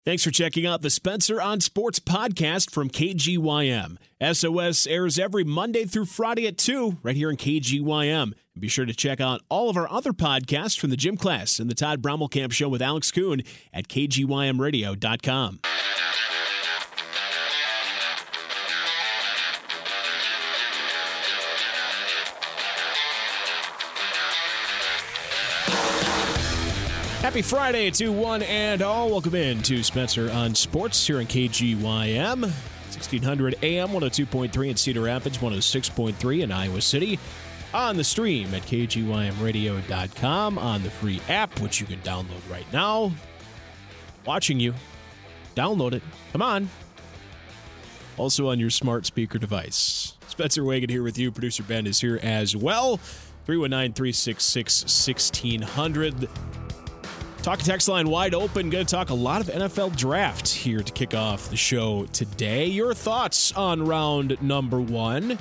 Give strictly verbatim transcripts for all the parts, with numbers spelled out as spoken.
Thanks for checking out the Spencer on Sports podcast from K G Y M. S O S airs every Monday through Friday at two right here in K G Y M. And be sure to check out all of our other podcasts from the Gym Class and the Todd Brommelkamp Show with Alex Kuhn at K G Y M radio dot com. Happy Friday to one and all. Welcome in to Spencer on Sports here in K G Y M. sixteen hundred A M, one oh two point three in Cedar Rapids, one oh six point three in Iowa City. On the stream at K G Y M radio dot com, on the free app, which you can download right now. Watching you. Download it. Come on. Also on your smart speaker device. Spencer Wagon here with you. Producer Ben is here as well. three one nine, three six six, one six hundred. Talk text line wide open. Going to talk a lot of N F L draft here to kick off the show today. Your thoughts on round number one.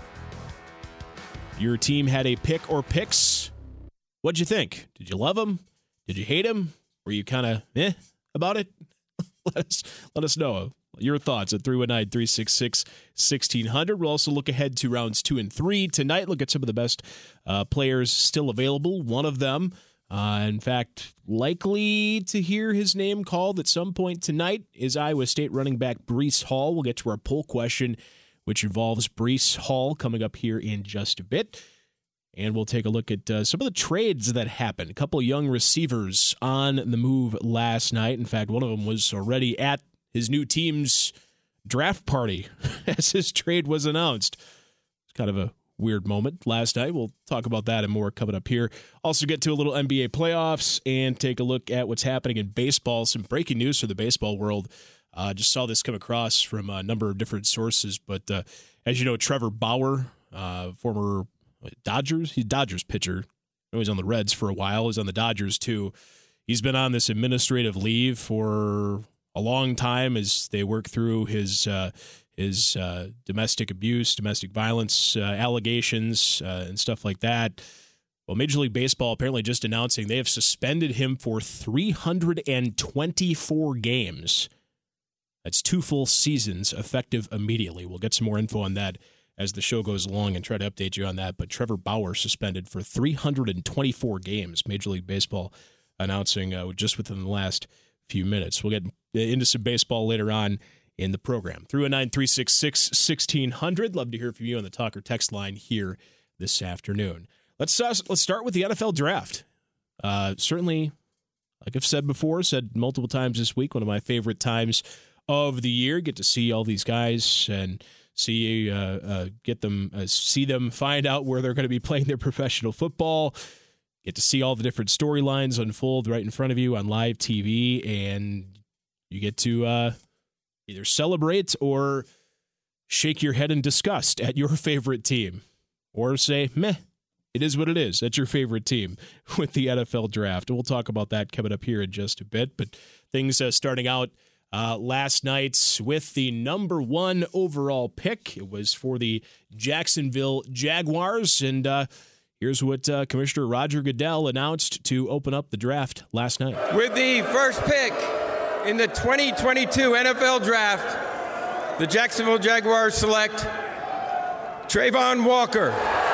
Your team had a pick or picks. What'd you think? Did you love them? Did you hate them? Were you kind of eh about it? let us let us know your thoughts at three one nine, three six six, one six hundred. We'll also look ahead to rounds two and three tonight. Look at some of the best uh, players still available. One of them, Uh, in fact, likely to hear his name called at some point tonight is Iowa State running back Breece Hall. We'll get to our poll question, which involves Breece Hall, coming up here in just a bit. And we'll take a look at uh, some of the trades that happened. A couple young receivers on the move last night. In fact, one of them was already at his new team's draft party as his trade was announced. It's kind of a weird moment last night. We'll talk about that and more coming up here. Also get to a little N B A playoffs and take a look at what's happening in baseball. Some breaking news for the baseball world. Uh, just saw this come across from a number of different sources. But uh, as you know, Trevor Bauer, uh, former Dodgers, he's Dodgers pitcher. He was on the Reds for a while. He's on the Dodgers too. He's been on this administrative leave for a long time as they work through his uh, his uh, domestic abuse, domestic violence uh, allegations, uh, and stuff like that. Well, Major League Baseball apparently just announcing they have suspended him for three hundred twenty-four games. That's two full seasons, effective immediately. We'll get some more info on that as the show goes along and try to update you on that. But Trevor Bauer suspended for three hundred twenty-four games. Major League Baseball announcing uh, just within the last few minutes. We'll get into some baseball later on in the program. three one nine, three six six, one six hundred. Love to hear from you on the talk or text line here this afternoon. Let's uh, let's start with the N F L draft. Uh, certainly, like I've said before, said multiple times this week, one of my favorite times of the year. Get to see all these guys and see uh, uh, get them, uh, see them, find out where they're going to be playing their professional football. Get to see all the different storylines unfold right in front of you on live T V, and you get to uh, either celebrate or shake your head in disgust at your favorite team, or say, meh, it is what it is. That's your favorite team with the N F L draft. And we'll talk about that coming up here in just a bit. But things uh, starting out uh, last night with the number one overall pick. It was for the Jacksonville Jaguars. And uh, here's what uh, Commissioner Roger Goodell announced to open up the draft last night. With the first pick in the twenty twenty-two N F L Draft, the Jacksonville Jaguars select Travon Walker,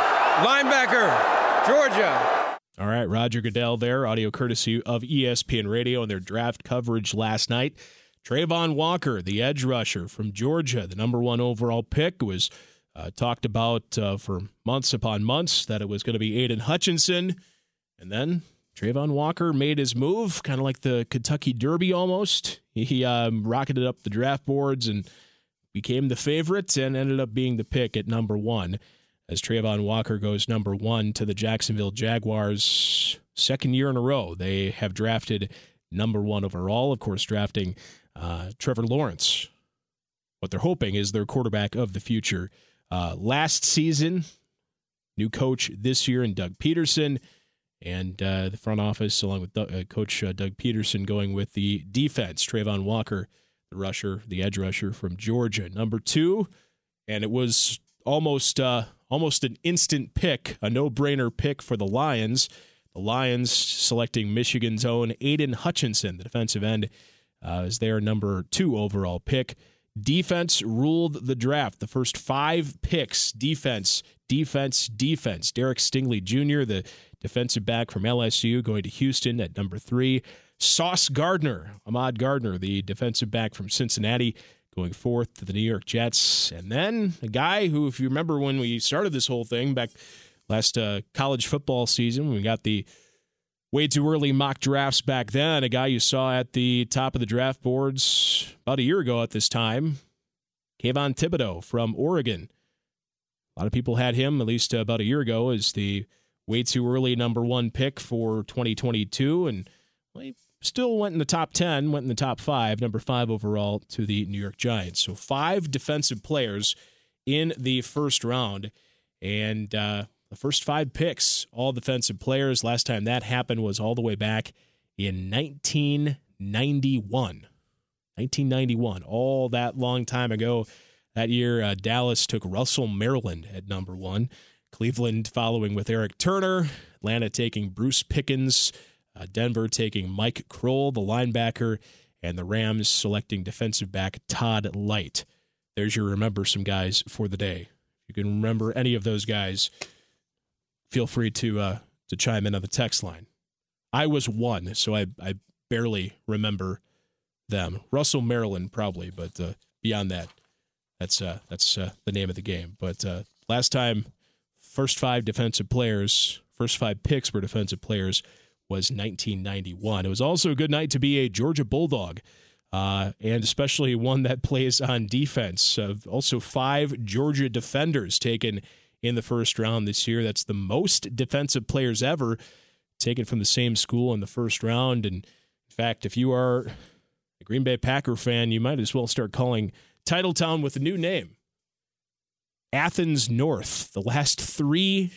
linebacker, Georgia. All right, Roger Goodell there, audio courtesy of E S P N Radio and their draft coverage last night. Travon Walker, the edge rusher from Georgia, the number one overall pick, was uh, talked about uh, for months upon months that it was going to be Aiden Hutchinson, and then Travon Walker made his move, kind of like the Kentucky Derby almost. He um, rocketed up the draft boards and became the favorite and ended up being the pick at number one as Travon Walker goes number one to the Jacksonville Jaguars. Second year in a row, they have drafted number one overall, of course, drafting uh, Trevor Lawrence. What they're hoping is their quarterback of the future. Uh, last season, new coach this year in Doug Peterson. And uh, the front office, along with uh, Coach uh, Doug Peterson, going with the defense. Travon Walker, the rusher, the edge rusher from Georgia, number two. And it was almost uh, almost an instant pick, a no-brainer pick for the Lions. The Lions selecting Michigan's own Aiden Hutchinson, the defensive end uh, as their number two overall pick. Defense ruled the draft. The first five picks, defense, defense, defense. Derek Stingley Junior, the defensive back from L S U, going to Houston at number three. Sauce Gardner, Ahmad Gardner, the defensive back from Cincinnati, going fourth to the New York Jets. And then a guy who, if you remember when we started this whole thing back last uh, college football season, we got the way too early mock drafts back then, a guy you saw at the top of the draft boards about a year ago at this time, Kayvon Thibodeau from Oregon. A lot of people had him, at least about a year ago, as the way too early number one pick for twenty twenty-two, and well, he still went in the top ten, went in the top five, number five overall to the New York Giants. So five defensive players in the first round, and uh, the first five picks, all defensive players. Last time that happened was all the way back in nineteen ninety-one. nineteen ninety-one, all that long time ago. That year, uh, Dallas took Russell Maryland at number one. Cleveland following with Eric Turner. Atlanta taking Bruce Pickens. Uh, Denver taking Mike Kroll, the linebacker. And the Rams selecting defensive back Todd Light. There's your remember some guys for the day. If you can remember any of those guys, feel free to uh, to chime in on the text line. I was one, so I, I barely remember them. Russell Maryland probably, but uh, beyond that, that's uh, that's uh, the name of the game. But uh, last time, first five defensive players, first five picks for defensive players was nineteen ninety-one. It was also a good night to be a Georgia Bulldog, uh, and especially one that plays on defense. Uh, also five Georgia defenders taken in the first round this year. That's the most defensive players ever taken from the same school in the first round. And in fact, if you are a Green Bay Packer fan, you might as well start calling Titletown with a new name. Athens North. The last three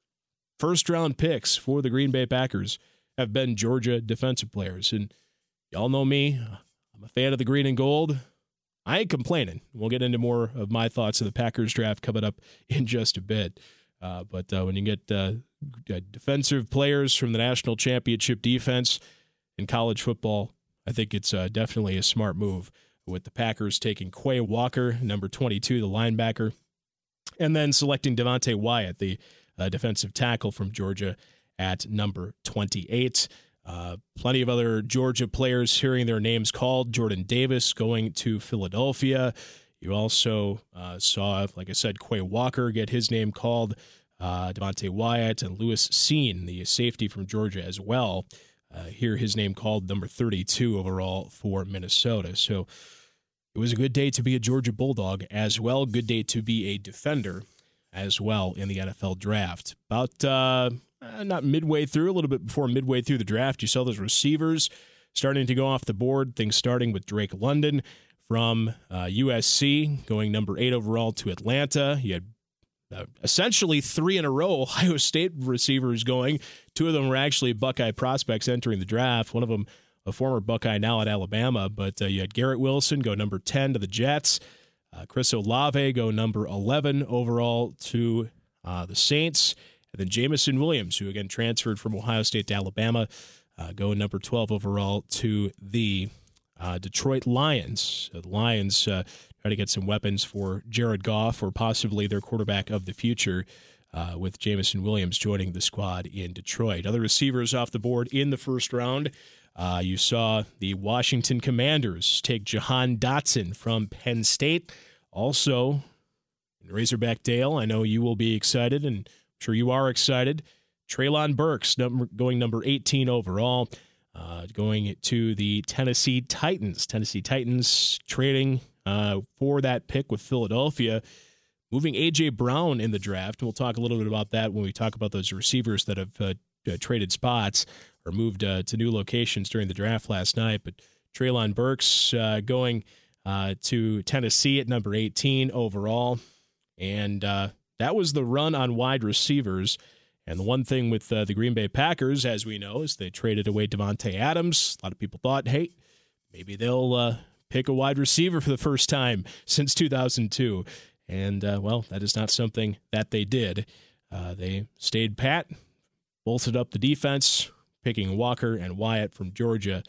first round picks for the Green Bay Packers have been Georgia defensive players. And y'all know me. I'm a fan of the green and gold. I ain't complaining. We'll get into more of my thoughts of the Packers draft coming up in just a bit. Uh, but uh, when you get uh, defensive players from the national championship defense in college football, I think it's uh, definitely a smart move, with the Packers taking Quay Walker, number twenty-two, the linebacker, and then selecting Devontae Wyatt, the uh, defensive tackle from Georgia, at number twenty-eight. Uh, plenty of other Georgia players hearing their names called. Jordan Davis going to Philadelphia. You also uh, saw, like I said, Quay Walker get his name called. Uh, Devontae Wyatt and Lewis Seen, the safety from Georgia as well, uh, hear his name called, number thirty-two overall for Minnesota. So it was a good day to be a Georgia Bulldog as well. Good day to be a defender as well in the N F L draft. About uh, not midway through, a little bit before midway through the draft, you saw those receivers starting to go off the board. Things starting with Drake London from uh, U S C, going number eight overall to Atlanta. You had uh, essentially three in a row Ohio State receivers going. Two of them were actually Buckeye prospects entering the draft. One of them a former Buckeye, now at Alabama. But uh, you had Garrett Wilson go number ten to the Jets. Uh, Chris Olave go number eleven overall to uh, the Saints. And then Jamison Williams, who again transferred from Ohio State to Alabama, uh, go number twelve overall to the uh, Detroit Lions. So the Lions uh, try to get some weapons for Jared Goff, or possibly their quarterback of the future, uh, with Jamison Williams joining the squad in Detroit. Other receivers off the board in the first round. Uh, you saw the Washington Commanders take Jahan Dotson from Penn State. Also, in Razorback Dale, I know you will be excited, and I'm sure you are excited. Treylon Burks number, going number eighteen overall, uh, going to the Tennessee Titans. Tennessee Titans trading uh, for that pick with Philadelphia, moving A J. Brown in the draft. We'll talk a little bit about that when we talk about those receivers that have uh, uh, traded spots or moved uh, to new locations during the draft last night. But Treylon Burks uh, going uh, to Tennessee at number eighteen overall. And uh, that was the run on wide receivers. And the one thing with uh, the Green Bay Packers, as we know, is they traded away Devontae Adams. A lot of people thought, hey, maybe they'll uh, pick a wide receiver for the first time since two thousand two. And, uh, well, that is not something that they did. Uh, they stayed pat, bolted up the defense, picking Walker and Wyatt from Georgia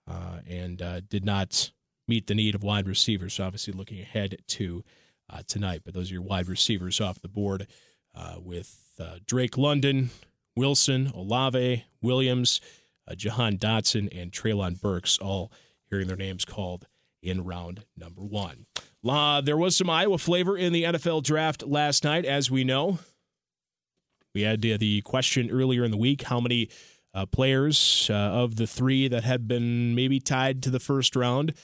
uh, and uh, did not meet the need of wide receivers. So obviously looking ahead to uh, tonight. But those are your wide receivers off the board uh, with uh, Drake London, Wilson, Olave, Williams, uh, Jahan Dotson, and Treylon Burks, all hearing their names called in round number one. Uh, there was some Iowa flavor in the N F L draft last night, as we know. We had uh, the question earlier in the week, how many uh, players uh, of the three that had been maybe tied to the first round,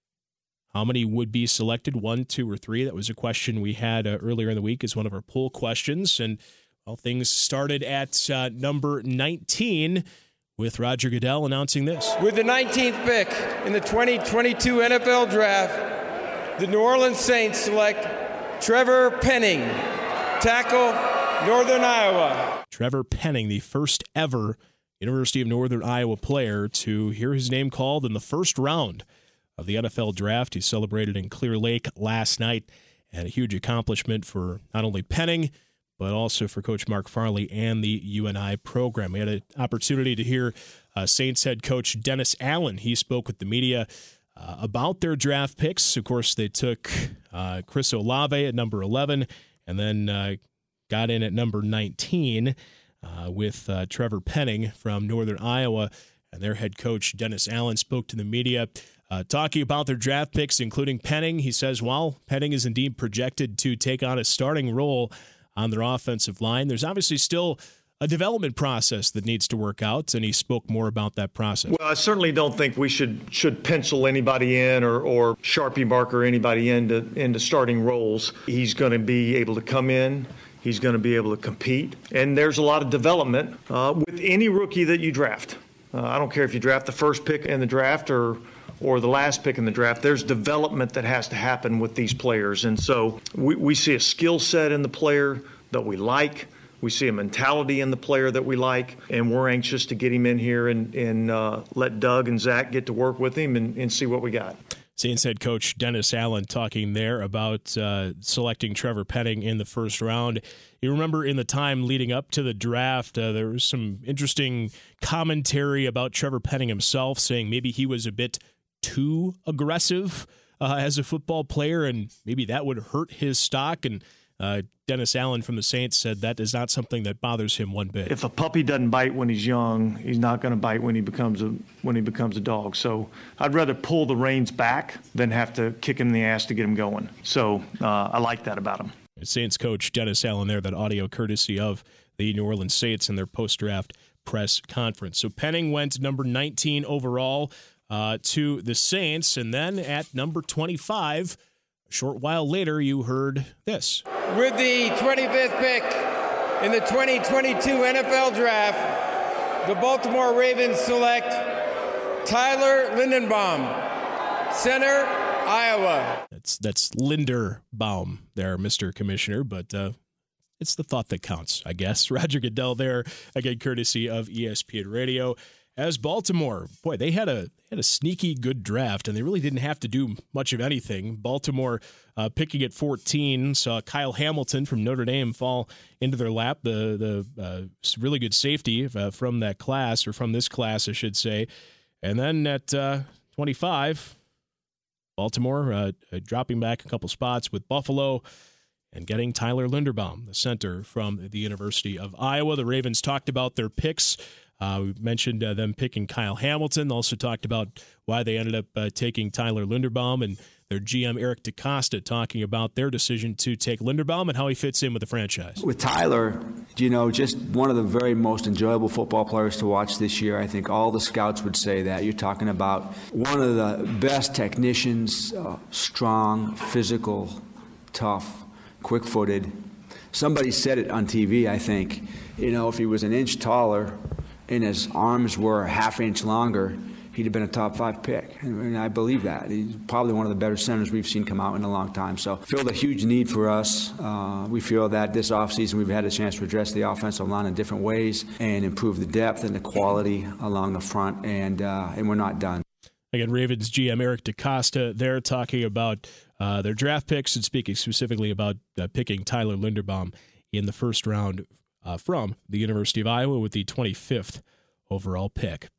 how many would be selected, one, two, or three? That was a question we had uh, earlier in the week as one of our poll questions. And, well, things started at uh, number nineteen with Roger Goodell announcing this. With the nineteenth pick in the twenty twenty-two N F L Draft, the New Orleans Saints select Trevor Penning, tackle, Northern Iowa. Trevor Penning, the first ever University of Northern Iowa player to hear his name called in the first round of the N F L Draft. He celebrated in Clear Lake last night, and a huge accomplishment for not only Penning, but also for Coach Mark Farley and the U N I program. We had an opportunity to hear uh, Saints head coach Dennis Allen. He spoke with the media uh, about their draft picks. Of course, they took uh, Chris Olave at number eleven, and then uh, got in at number nineteen uh, with uh, Trevor Penning from Northern Iowa. And their head coach Dennis Allen spoke to the media, Uh, talking about their draft picks, including Penning. He says, while Penning is indeed projected to take on a starting role on their offensive line, there's obviously still a development process that needs to work out, and he spoke more about that process. Well, I certainly don't think we should should pencil anybody in or, or Sharpie marker anybody into, into starting roles. He's going to be able to come in. He's going to be able to compete. And there's a lot of development uh, with any rookie that you draft. Uh, I don't care if you draft the first pick in the draft or or the last pick in the draft. There's development that has to happen with these players. And so we, we see a skill set in the player that we like. We see a mentality in the player that we like, and we're anxious to get him in here and, and uh, let Doug and Zach get to work with him and, and see what we got. Saints head coach Dennis Allen talking there about uh, selecting Trevor Penning in the first round. You remember in the time leading up to the draft, uh, there was some interesting commentary about Trevor Penning himself, saying maybe he was a bit too aggressive uh, as a football player, and maybe that would hurt his stock. And uh, Dennis Allen from the Saints said that is not something that bothers him one bit. If a puppy doesn't bite when he's young, he's not going to bite when he becomes a when he becomes a dog. So I'd rather pull the reins back than have to kick him in the ass to get him going. So uh, I like that about him. Saints coach Dennis Allen there, that audio courtesy of the New Orleans Saints in their post-draft press conference. So Penning went number nineteen overall Uh, to the Saints, and then at number twenty-five, a short while later, you heard this. With the twenty-fifth pick in the twenty twenty-two N F L Draft, the Baltimore Ravens select Tyler Linderbaum, center, Iowa. That's that's Linderbaum there, Mister Commissioner, but uh, it's the thought that counts, I guess. Roger Goodell there, again, courtesy of E S P N Radio. As Baltimore, boy, they had a had a sneaky good draft, and they really didn't have to do much of anything. Baltimore uh, picking at fourteen, saw Kyle Hamilton from Notre Dame fall into their lap, the the uh, really good safety uh, from that class, or from this class, I should say. And then at uh, twenty-five, Baltimore uh, uh, dropping back a couple spots with Buffalo and getting Tyler Linderbaum, the center from the University of Iowa. The Ravens talked about their picks. Uh, we mentioned uh, them picking Kyle Hamilton. Also talked about why they ended up uh, taking Tyler Linderbaum, and their G M Eric DeCosta talking about their decision to take Linderbaum and how he fits in with the franchise. With Tyler, you know, just one of the very most enjoyable football players to watch this year. I think all the scouts would say that. You're talking about one of the best technicians, uh, strong, physical, tough, quick-footed. Somebody said it on T V, I think. You know, if he was an inch taller and his arms were a half inch longer, he'd have been a top five pick. And I believe that. He's probably one of the better centers we've seen come out in a long time. So feel the huge need for us. Uh, we feel that this offseason we've had a chance to address the offensive line in different ways and improve the depth and the quality along the front, and uh, and we're not done. Again, Ravens G M Eric DeCosta there talking about uh, their draft picks and speaking specifically about uh, picking Tyler Linderbaum in the first round uh, from the University of Iowa with the twenty-fifth overall pick.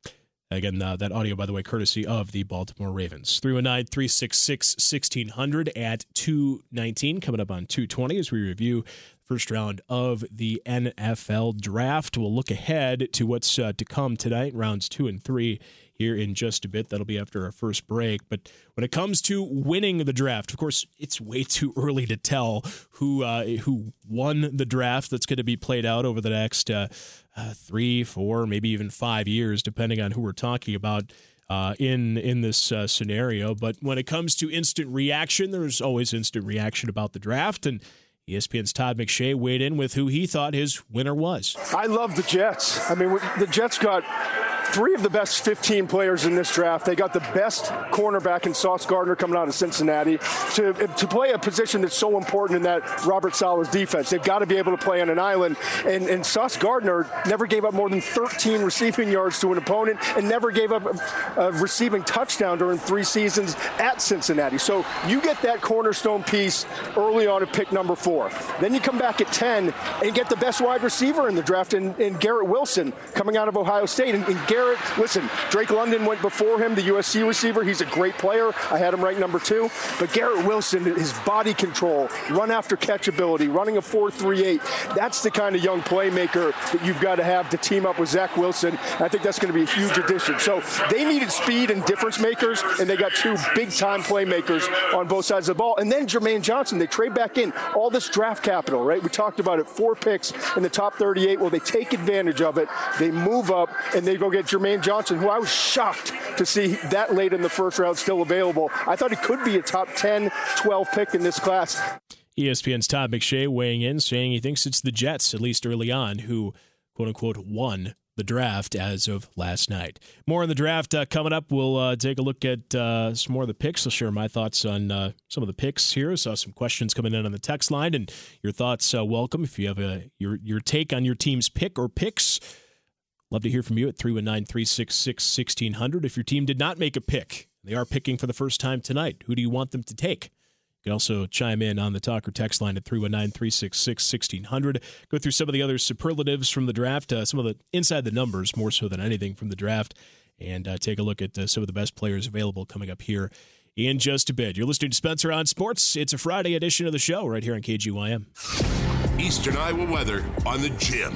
Again, uh, that audio, by the way, courtesy of the Baltimore Ravens. three one nine, three six six, one six zero zero at two nineteen, coming up on two twenty as we review the first round of the N F L Draft. We'll look ahead to what's uh, to come tonight, rounds two and three, here in just a bit. That'll be after our first break. But when it comes to winning the draft, of course, it's way too early to tell who uh, who won the draft that's going to be played out over the next uh, uh, three, four, maybe even five years, depending on who we're talking about uh, in in this uh, scenario. But when it comes to instant reaction, there's always instant reaction about the draft. And E S P N's Todd McShay weighed in with who he thought his winner was. I love the Jets. I mean, the Jets got three of the best fifteen players in this draft. They got the best cornerback in Sauce Gardner coming out of Cincinnati to to play a position that's so important in that Robert Saleh's defense. They've got to be able to play on an island. And, and Sauce Gardner never gave up more than thirteen receiving yards to an opponent and never gave up a, a receiving touchdown during three seasons at Cincinnati. So you get that cornerstone piece early on at pick number four. Then you come back at ten and get the best wide receiver in the draft in, in Garrett Wilson coming out of Ohio State. And, and Garrett Listen, Drake London went before him, the U S C receiver. He's a great player. I had him ranked number two. But Garrett Wilson, his body control, run after catch ability, running a four three eight, that's the kind of young playmaker that you've got to have to team up with Zach Wilson. I think that's going to be a huge addition. So they needed speed and difference makers, and they got two big-time playmakers on both sides of the ball. And then Jermaine Johnson, they trade back in all this draft capital, right? We talked about it, four picks in the top thirty-eight. Well, they take advantage of it. They move up, and they go get Jermaine Johnson, who I was shocked to see that late in the first round still available. I thought he could be a top ten, twelve pick in this class. E S P N's Todd McShay weighing in, saying he thinks it's the Jets, at least early on, who, quote-unquote, won the draft as of last night. More on the draft uh, coming up. We'll uh, take a look at uh, some more of the picks. I'll share my thoughts on uh, some of the picks here. Saw some questions coming in on the text line, and your thoughts uh, welcome. If you have a your your take on your team's pick or picks, love to hear from you at three one nine, three six six, one six zero zero. If your team did not make a pick, they are picking for the first time tonight, who do you want them to take? You can also chime in on the talk or text line at three one nine, three six six, one six zero zero. Go through some of the other superlatives from the draft, uh, some of the inside the numbers more so than anything from the draft, and uh, take a look at uh, some of the best players available coming up here in just a bit. You're listening to Spencer on Sports. It's a Friday edition of the show right here on K G Y M. Eastern Iowa weather on the Gym.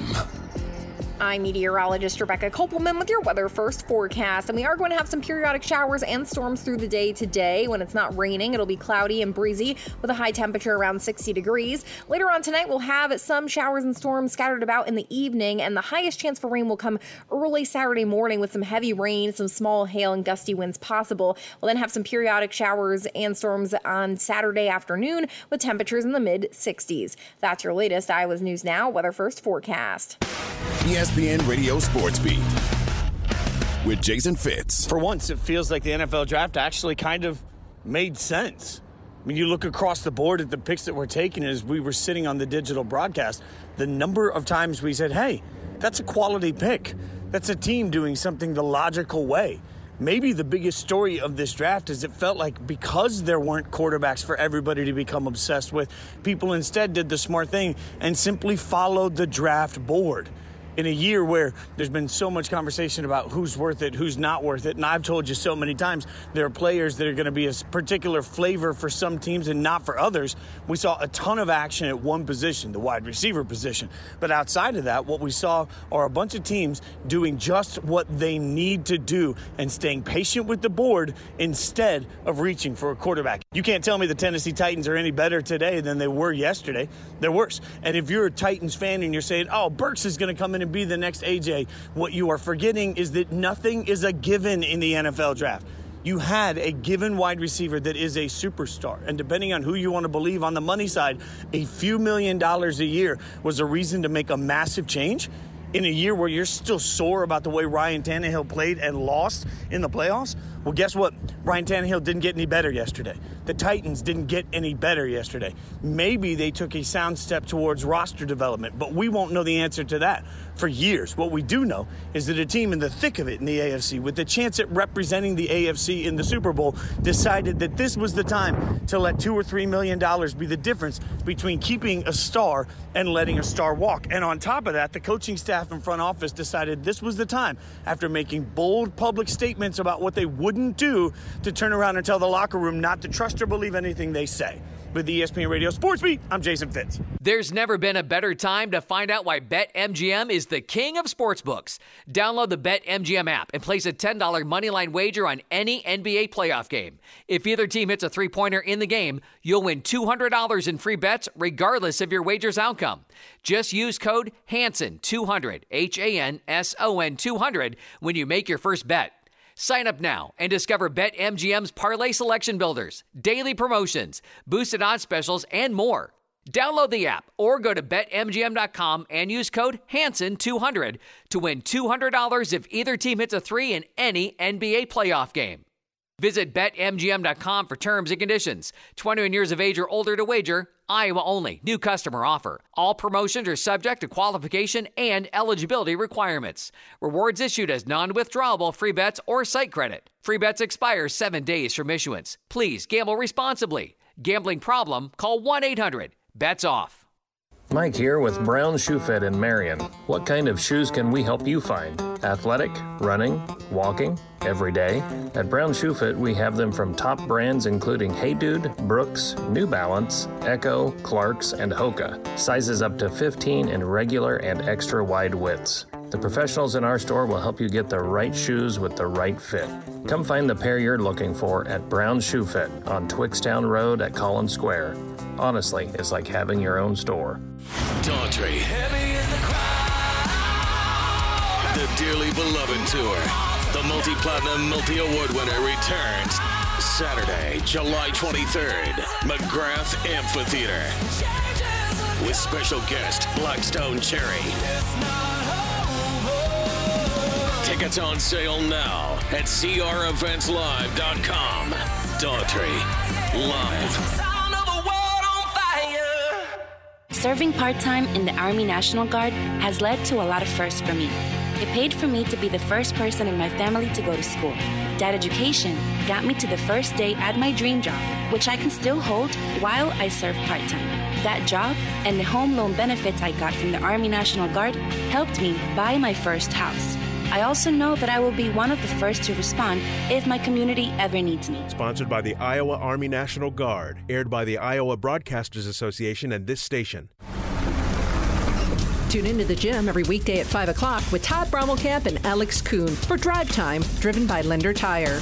I'm meteorologist Rebecca Kopelman with your Weather First forecast, and we are going to have some periodic showers and storms through the day today. When it's not raining, it'll be cloudy and breezy with a high temperature around sixty degrees. Later on tonight, we'll have some showers and storms scattered about in the evening, and the highest chance for rain will come early Saturday morning with some heavy rain, some small hail and gusty winds possible. We'll then have some periodic showers and storms on Saturday afternoon with temperatures in the mid sixties. That's your latest Iowa's News Now Weather First forecast. E S P N Radio Sports Beat with Jason Fitz. For once, it feels like the N F L draft actually kind of made sense. I mean, you look across the board at the picks that we're taking as we were sitting on the digital broadcast, the number of times we said, hey, that's a quality pick. That's a team doing something the logical way. Maybe the biggest story of this draft is it felt like because there weren't quarterbacks for everybody to become obsessed with, people instead did the smart thing and simply followed the draft board. In a year where there's been so much conversation about who's worth it, who's not worth it, and I've told you so many times, there are players that are going to be a particular flavor for some teams and not for others. We saw a ton of action at one position, the wide receiver position. But outside of that, what we saw are a bunch of teams doing just what they need to do and staying patient with the board instead of reaching for a quarterback. You can't tell me the Tennessee Titans are any better today than they were yesterday. They're worse. And if you're a Titans fan and you're saying, oh, Burks is going to come in and be the next A J, what you are forgetting is that nothing is a given in the N F L draft. You had a given wide receiver that is a superstar, and depending on who you want to believe on the money side, a few million dollars a year was a reason to make a massive change in a year where you're still sore about the way Ryan Tannehill played and lost in the playoffs. Well, guess what? Ryan Tannehill didn't get any better yesterday. The Titans didn't get any better yesterday. Maybe they took a sound step towards roster development, but we won't know the answer to that for years. What we do know is that a team in the thick of it in the A F C, with the chance at representing the A F C in the Super Bowl, decided that this was the time to let two or three million dollars be the difference between keeping a star and letting a star walk. And on top of that, the coaching staff and front office decided this was the time, after making bold public statements about what they wouldn't do, to turn around and tell the locker room not to trust or believe anything they say. With the E S P N Radio Sports Beat, I'm Jason Fitz. There's never been a better time to find out why BetMGM is the king of sportsbooks. Download the BetMGM app and place a ten dollars moneyline wager on any N B A playoff game. If either team hits a three-pointer in the game, you'll win two hundred dollars in free bets regardless of your wager's outcome. Just use code Hanson two hundred, H A N S O N two hundred, when you make your first bet. Sign up now and discover BetMGM's parlay selection builders, daily promotions, boosted odds specials, and more. Download the app or go to Bet M G M dot com and use code Hanson two hundred to win two hundred dollars if either team hits a three in any N B A playoff game. Visit Bet M G M dot com for terms and conditions. twenty-one years of age or older to wager. Iowa only. New customer offer. All promotions are subject to qualification and eligibility requirements. Rewards issued as non-withdrawable free bets or site credit. Free bets expire seven days from issuance. Please gamble responsibly. Gambling problem? Call one eight hundred bets off. Mike here with Brown Shoe Fit in Marion. What kind of shoes can we help you find? Athletic, running, walking, every day? At Brown Shoe Fit, we have them from top brands including Hey Dude, Brooks, New Balance, Echo, Clarks, and Hoka. Sizes up to fifteen in regular and extra wide widths. The professionals in our store will help you get the right shoes with the right fit. Come find the pair you're looking for at Brown Shoe Fit on Twixtown Road at Collins Square. Honestly, it's like having your own store. Daughtry. Heavy in the crowd. The dearly beloved tour. The multi-platinum, multi-award winner returns Saturday, July twenty-third, McGrath Amphitheater. With special guest Blackstone Cherry. Tickets on sale now at C R events live dot com. Daughtry. Live. Serving part-time in the Army National Guard has led to a lot of firsts for me. It paid for me to be the first person in my family to go to school. That education got me to the first day at my dream job, which I can still hold while I serve part-time. That job and the home loan benefits I got from the Army National Guard helped me buy my first house. I also know that I will be one of the first to respond if my community ever needs me. Sponsored by the Iowa Army National Guard. Aired by the Iowa Broadcasters Association and this station. Tune into the gym every weekday at five o'clock with Todd Brommelkamp and Alex Kuhn for Drive Time, driven by Lender Tire.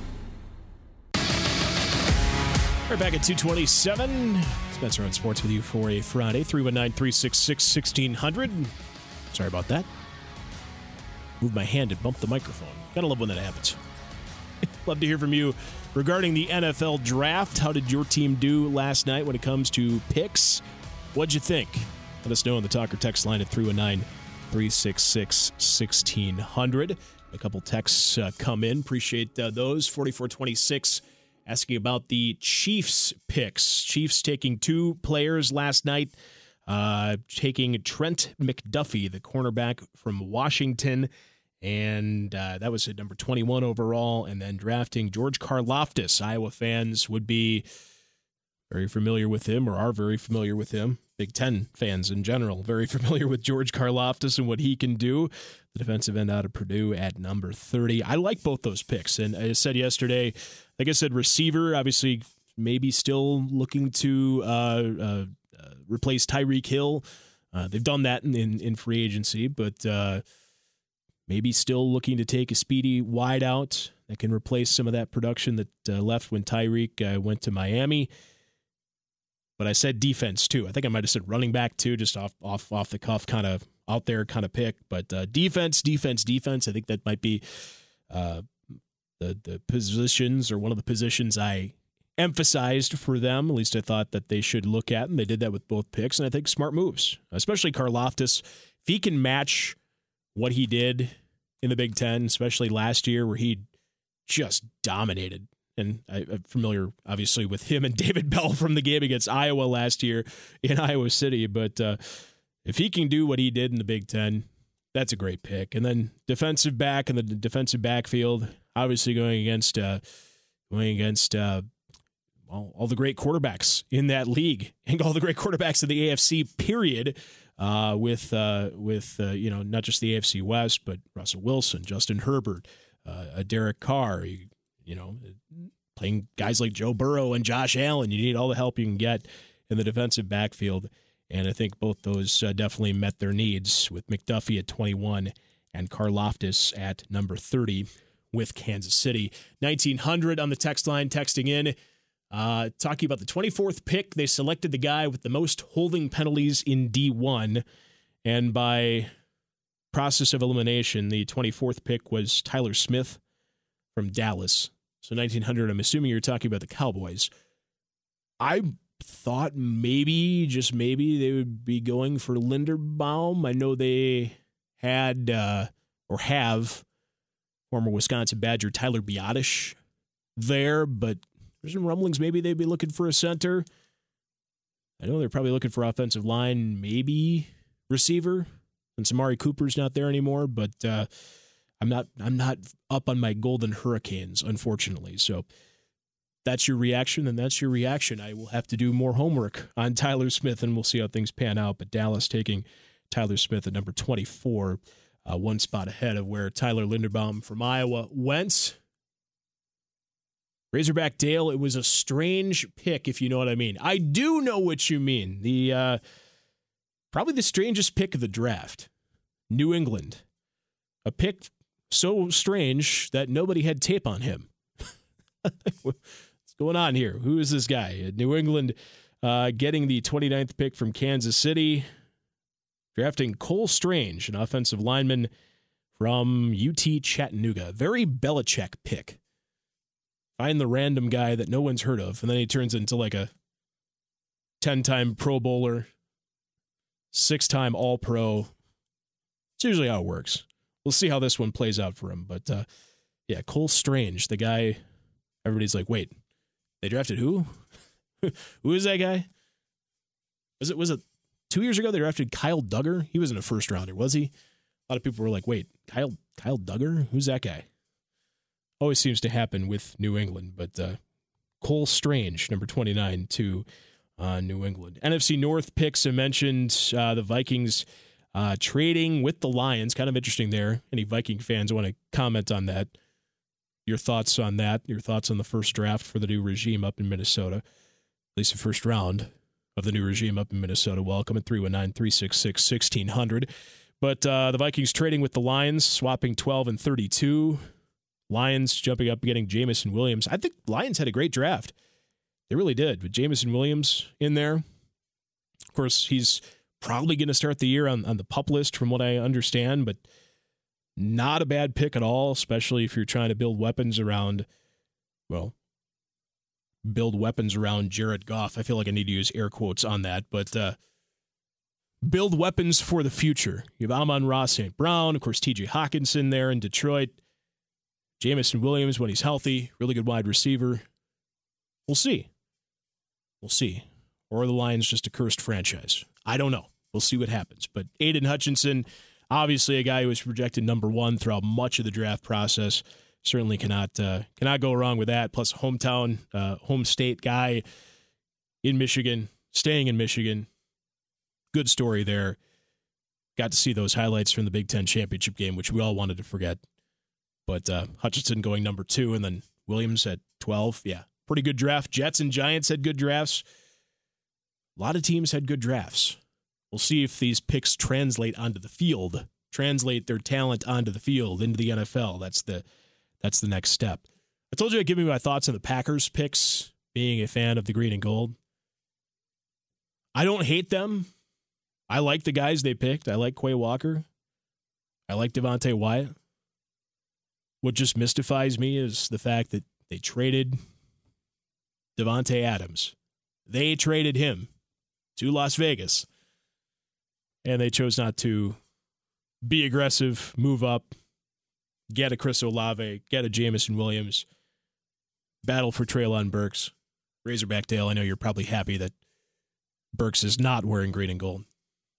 We're back at two twenty-seven. Spencer on Sports with you for a Friday. three one nine, three six six, one six zero zero. Sorry about that. Moved my hand and bumped the microphone. Gotta love when that happens. Love to hear from you regarding the N F L draft. How did your team do last night when it comes to picks? What'd you think? Let us know on the talk or text line at three one nine, three six six, one six zero zero. A couple texts uh, come in. Appreciate uh, those. forty-four twenty-six asking about the Chiefs picks. Chiefs taking two players last night. Uh, taking Trent McDuffie, the cornerback from Washington, and uh, that was at number twenty-one overall, and then drafting George Karlaftis. Iowa fans would be very familiar with him, or are very familiar with him. Big Ten fans in general, very familiar with George Karlaftis and what he can do. The defensive end out of Purdue at number thirty. I like both those picks, and I said yesterday, like I said, receiver, obviously maybe still looking to uh, uh, uh, replace Tyreek Hill. Uh, they've done that in, in, in free agency, but uh, maybe still looking to take a speedy wideout that can replace some of that production that uh, left when Tyreek uh, went to Miami. But I said defense too. I think I might have said running back too, just off off off the cuff, kind of out there kind of pick. But uh, defense, defense, defense. I think that might be uh, the the positions or one of the positions I emphasized for them. At least I thought that they should look at, and they did that with both picks. And I think smart moves, especially Karlaftis. If he can match what he did in the Big Ten, especially last year where he just dominated. And I, I'm familiar, obviously, with him and David Bell from the game against Iowa last year in Iowa City. But uh, if he can do what he did in the Big Ten, that's a great pick. And then defensive back in the defensive backfield, obviously going against uh, going against uh, all, all the great quarterbacks in that league and all the great quarterbacks in the A F C. Period. Uh, with uh, with uh, you know, not just the A F C West, but Russell Wilson, Justin Herbert, uh, Derek Carr. You, you know, playing guys like Joe Burrow and Josh Allen. You need all the help you can get in the defensive backfield. And I think both those uh, definitely met their needs with McDuffie at twenty-one and Karlaftis at number thirty with Kansas City. nineteen hundred on the text line, texting in, uh, talking about the twenty-fourth pick. They selected the guy with the most holding penalties in D one. And by process of elimination, the twenty-fourth pick was Tyler Smith from Dallas. So nineteen hundred, I'm assuming you're talking about the Cowboys. I thought maybe, just maybe, they would be going for Linderbaum. I know they had, uh, or have, former Wisconsin Badger Tyler Biadasz there, but there's some rumblings maybe they'd be looking for a center. I know they're probably looking for offensive line, maybe receiver, since Amari Cooper's not there anymore, but uh, I'm not I'm not up on my Golden Hurricanes, unfortunately. So that's your reaction, then that's your reaction. I will have to do more homework on Tyler Smith, and we'll see how things pan out. But Dallas taking Tyler Smith at number twenty-four, uh, one spot ahead of where Tyler Linderbaum from Iowa went. Razorback Dale, it was a strange pick, if you know what I mean. I do know what you mean. The uh, probably the strangest pick of the draft, New England. A pick so strange that nobody had tape on him. What's going on here? Who is this guy? New England uh, getting the twenty-ninth pick from Kansas City, drafting Cole Strange, an offensive lineman from U T Chattanooga. Very Belichick pick. Find the random guy that no one's heard of, and then he turns into like a ten-time Pro Bowler, six-time All-Pro. It's usually how it works. We'll see how this one plays out for him. But, uh, yeah, Cole Strange, the guy, everybody's like, wait, they drafted who? Who is that guy? Was it was it two years ago they drafted Kyle Duggar? He wasn't a first-rounder, was he? A lot of people were like, wait, Kyle Kyle Duggar? Who's that guy? Always seems to happen with New England, but uh, Cole Strange, number twenty-nine, to uh, New England. N F C North picks, I mentioned uh, the Vikings uh, trading with the Lions. Kind of interesting there. Any Viking fans want to comment on that? Your thoughts on that? Your thoughts on the first draft for the new regime up in Minnesota? At least the first round of the new regime up in Minnesota. Welcome at three one nine, three six six, one six zero zero. But uh, the Vikings trading with the Lions, swapping twelve and thirty-two. Lions jumping up, getting Jamison Williams. I think Lions had a great draft. They really did. With Jamison Williams in there. Of course, he's probably going to start the year on, on the PUP list from what I understand, but not a bad pick at all, especially if you're trying to build weapons around, well, build weapons around Jared Goff. I feel like I need to use air quotes on that, but uh, build weapons for the future. You have Amon-Ra Saint Brown, of course, T J Hawkinson there in Detroit. Jamison Williams, when he's healthy, really good wide receiver. We'll see. We'll see. Or are the Lions just a cursed franchise? I don't know. We'll see what happens. But Aiden Hutchinson, obviously a guy who was projected number one throughout much of the draft process, certainly cannot uh, cannot go wrong with that. Plus, hometown, uh, home state guy in Michigan, staying in Michigan. Good story there. Got to see those highlights from the Big Ten championship game, which we all wanted to forget. But uh, Hutchinson going number two, and then Williams at twelve. Yeah, pretty good draft. Jets and Giants had good drafts. A lot of teams had good drafts. We'll see if these picks translate onto the field, translate their talent onto the field, into the N F L. That's the that's the next step. I told you I'd give you my thoughts on the Packers picks, being a fan of the green and gold. I don't hate them. I like the guys they picked. I like Quay Walker. I like Devontae Wyatt. What just mystifies me is the fact that they traded Devontae Adams. They traded him to Las Vegas. And they chose not to be aggressive, move up, get a Chris Olave, get a Jamison Williams, battle for Treylon Burks. Razorback Dale, I know you're probably happy that Burks is not wearing green and gold.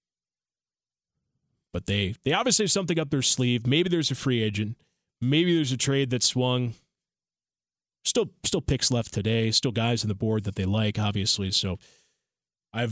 But they, they obviously have something up their sleeve. Maybe there's a free agent. Maybe there's a trade that swung. Still still picks left today. Still guys on the board that they like, obviously. So I've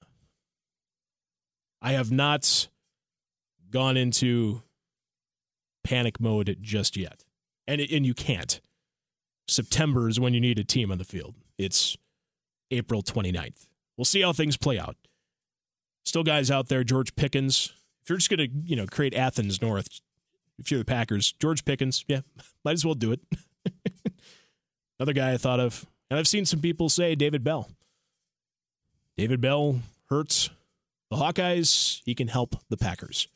I have not gone into panic mode just yet. And and you can't. September is when you need a team on the field. It's April twenty-ninth. We'll see how things play out. Still guys out there, George Pickens. If you're just going to, you know, create Athens North, if you're the Packers, George Pickens, yeah, might as well do it. Another guy I thought of, and I've seen some people say David Bell. David Bell hurts the Hawkeyes. He can help the Packers.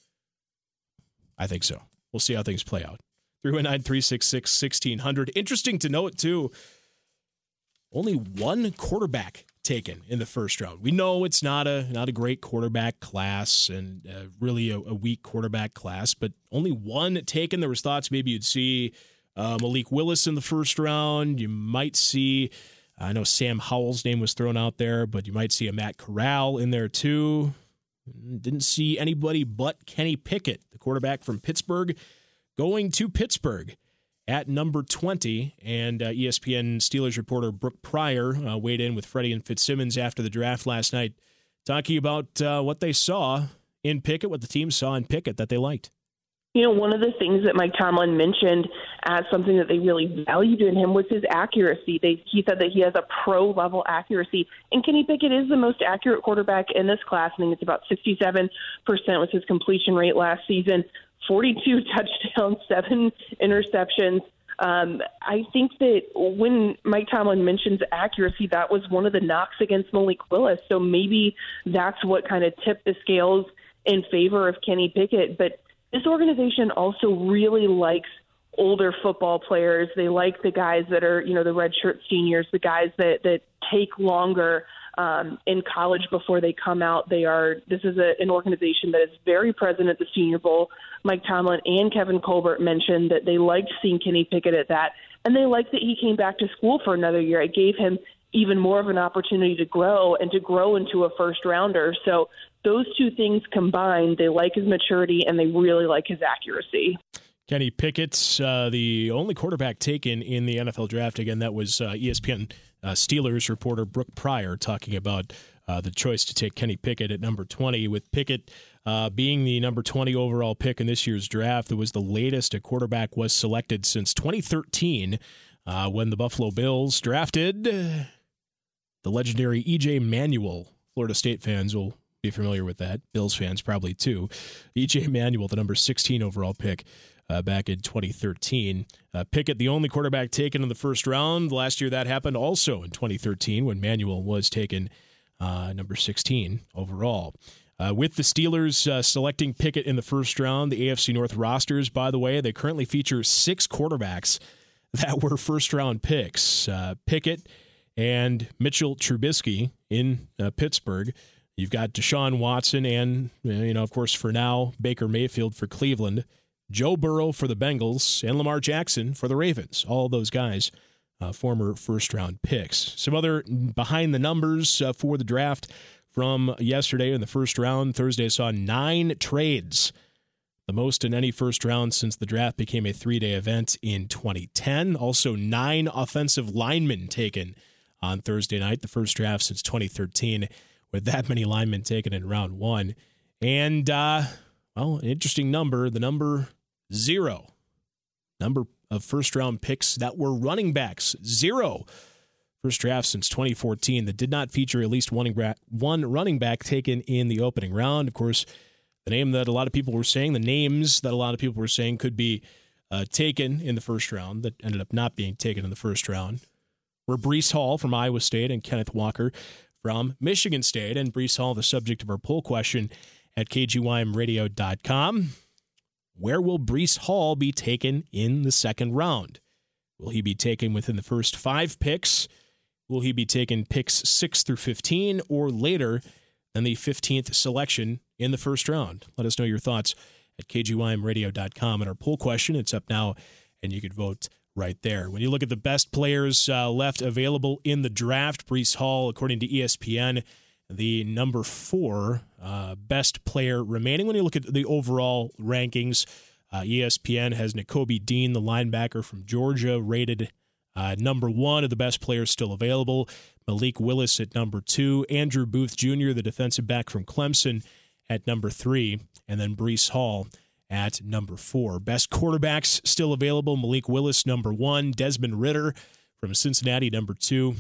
I think so. We'll see how things play out. three one nine, three six six, one six zero zero. Interesting to note, too, only one quarterback taken in the first round. We know it's not a not a great quarterback class and uh, really a, a weak quarterback class, but only one taken. There was thoughts maybe you'd see uh, Malik Willis in the first round. You might see, I know Sam Howell's name was thrown out there, but you might see a Matt Corral in there too. Didn't see anybody but Kenny Pickett, the quarterback from Pittsburgh, going to Pittsburgh at number twenty, and uh, E S P N Steelers reporter Brooke Pryor uh, weighed in with Freddie and Fitzsimmons after the draft last night, talking about uh, what they saw in Pickett, what the team saw in Pickett that they liked. You know, one of the things that Mike Tomlin mentioned as something that they really valued in him was his accuracy. They, he said that he has a pro-level accuracy, and Kenny Pickett is the most accurate quarterback in this class. I think it's about sixty-seven percent was his completion rate last season. forty-two touchdowns, seven interceptions. Um, I think that when Mike Tomlin mentions accuracy, that was one of the knocks against Malik Willis. So maybe that's what kind of tipped the scales in favor of Kenny Pickett. But this organization also really likes older football players. They like the guys that are, you know, the redshirt seniors, the guys that, that take longer Um, in college before they come out. They are. This is a, an organization that is very present at the Senior Bowl. Mike Tomlin and Kevin Colbert mentioned that they liked seeing Kenny Pickett at that, and they liked that he came back to school for another year. It gave him even more of an opportunity to grow and to grow into a first rounder. So those two things combined, they like his maturity and they really like his accuracy. Kenny Pickett's uh, the only quarterback taken in the N F L draft. Again, that was uh, E S P N uh, Steelers reporter Brooke Pryor talking about uh, the choice to take Kenny Pickett at number twenty. With Pickett uh, being the number twenty overall pick in this year's draft, it was the latest a quarterback was selected since twenty thirteen uh, when the Buffalo Bills drafted the legendary E J Manuel. Florida State fans will be familiar with that. Bills fans probably too. E J Manuel, the number sixteen overall pick. Uh, back in twenty thirteen. Uh, Pickett, the only quarterback taken in the first round. Last year that happened also in twenty thirteen when Manuel was taken uh, number sixteen overall. Uh, with the Steelers uh, selecting Pickett in the first round, the A F C North rosters, by the way, they currently feature six quarterbacks that were first-round picks. Uh, Pickett and Mitchell Trubisky in uh, Pittsburgh. You've got Deshaun Watson and, you know, of course, for now, Baker Mayfield for Cleveland. Joe Burrow for the Bengals, and Lamar Jackson for the Ravens. All those guys, uh, former first-round picks. Some other behind the numbers uh, for the draft from yesterday in the first round. Thursday saw nine trades, the most in any first round since the draft became a three-day event in twenty ten. Also, nine offensive linemen taken on Thursday night, the first draft since twenty thirteen, with that many linemen taken in round one. And, uh, well, an interesting number, the number zero. Number of first-round picks that were running backs. Zero. First draft since twenty fourteen that did not feature at least one, one running back taken in the opening round. Of course, the name that a lot of people were saying, the names that a lot of people were saying could be uh, taken in the first round that ended up not being taken in the first round were Breece Hall from Iowa State and Kenneth Walker from Michigan State. And Breece Hall, the subject of our poll question at K G Y M radio dot com. Where will Breece Hall be taken in the second round? Will he be taken within the first five picks? Will he be taken picks six through fifteen or later than the fifteenth selection in the first round? Let us know your thoughts at k g y m radio dot com. And our poll question, it's up now, and you could vote right there. When you look at the best players uh, left available in the draft, Breece Hall, according to E S P N, the number four uh, best player remaining. When you look at the overall rankings, uh, E S P N has Nakobe Dean, the linebacker from Georgia, rated uh, number one of the best players still available. Malik Willis at number two. Andrew Booth Junior, the defensive back from Clemson, at number three. And then Breece Hall at number four. Best quarterbacks still available. Malik Willis, number one. Desmond Ridder from Cincinnati, number two.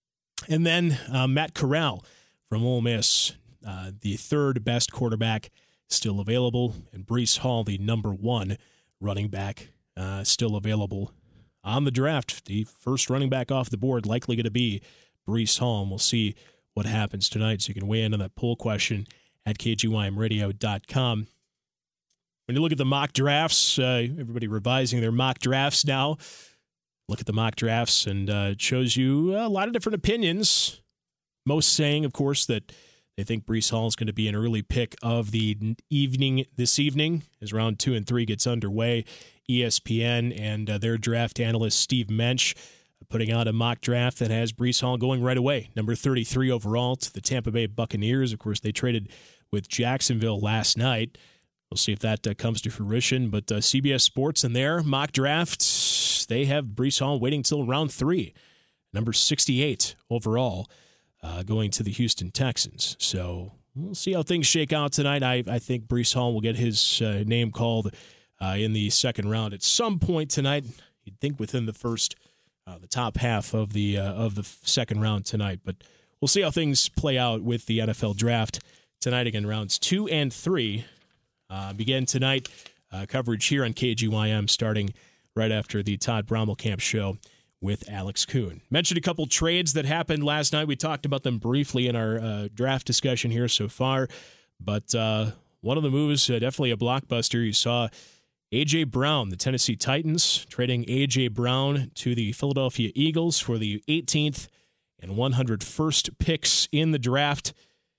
And then uh, Matt Corral from Ole Miss, uh, the third best quarterback still available, and Breece Hall, the number one running back, uh, still available on the draft. The first running back off the board likely going to be Breece Hall, and we'll see what happens tonight. So you can weigh in on that poll question at k g y m radio dot com. When you look at the mock drafts, uh, everybody revising their mock drafts now. Look at the mock drafts, and uh, it shows you a lot of different opinions. Most saying, of course, that they think Breece Hall is going to be an early pick of the evening this evening as round two and three gets underway. E S P N and uh, their draft analyst, Steve Mensch, putting out a mock draft that has Breece Hall going right away, number thirty-three overall to the Tampa Bay Buccaneers. Of course, they traded with Jacksonville last night. We'll see if that uh, comes to fruition. But uh, C B S Sports and their mock draft, they have Breece Hall waiting till round three, number sixty-eight overall. Uh, going to the Houston Texans. So we'll see how things shake out tonight. I, I think Breece Hall will get his uh, name called uh, in the second round at some point tonight. You'd think within the first, uh, the top half of the uh, of the second round tonight. But we'll see how things play out with the N F L draft tonight. Again, rounds two and three uh, begin tonight. Uh, coverage here on K G Y M starting right after the Todd Brommelkamp show with Alex Kuhn. Mentioned a couple trades that happened last night. We talked about them briefly in our uh, draft discussion here so far, but uh, one of the moves, uh, definitely a blockbuster. You saw A J. Brown, the Tennessee Titans, trading A J. Brown to the Philadelphia Eagles for the eighteenth and one hundred first picks in the draft.